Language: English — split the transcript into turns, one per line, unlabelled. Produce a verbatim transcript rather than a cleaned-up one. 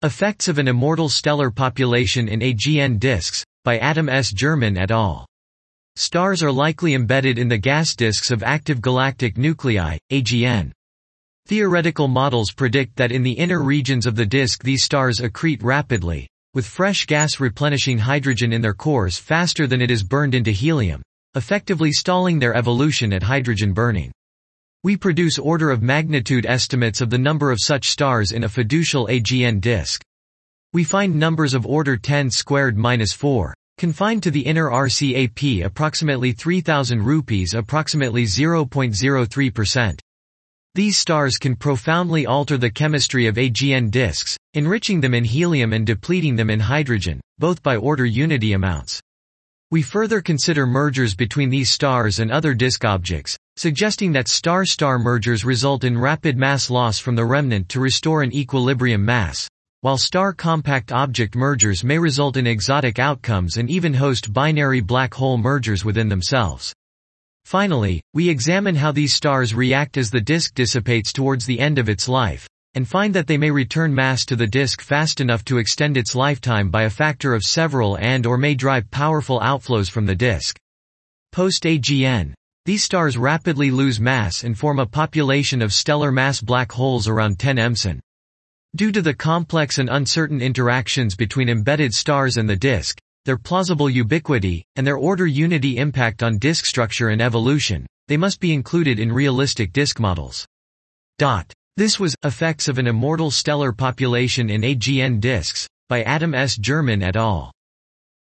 Effects of an Immortal Stellar Population in A G N Disks, by Adam S. German et al. Stars are likely embedded in the gas disks of active galactic nuclei, A G N. Theoretical models predict that in the inner regions of the disk these stars accrete rapidly, with fresh gas replenishing hydrogen in their cores faster than it is burned into helium, effectively stalling their evolution at hydrogen burning. We produce order of magnitude estimates of the number of such stars in a fiducial A G N disk. We find numbers of order ten squared minus four. Confined to the inner R C A P approximately three thousand rupees, approximately zero point zero three percent. These stars can profoundly alter the chemistry of A G N disks, enriching them in helium and depleting them in hydrogen, both by order unity amounts. We further consider mergers between these stars and other disk objects, suggesting that star-star mergers result in rapid mass loss from the remnant to restore an equilibrium mass, while star-compact object mergers may result in exotic outcomes and even host binary black hole mergers within themselves. Finally, we examine how these stars react as the disk dissipates towards the end of its life, and find that they may return mass to the disk fast enough to extend its lifetime by a factor of several and or may drive powerful outflows from the disk. Post-A G N. These stars rapidly lose mass and form a population of stellar mass black holes around ten emeson. Due to the complex and uncertain interactions between embedded stars and the disk, their plausible ubiquity, and their order unity impact on disk structure and evolution, they must be included in realistic disk models. Dot. This was Effects of an Immortal Stellar Population in A G N Disks, by Adam S. German et al.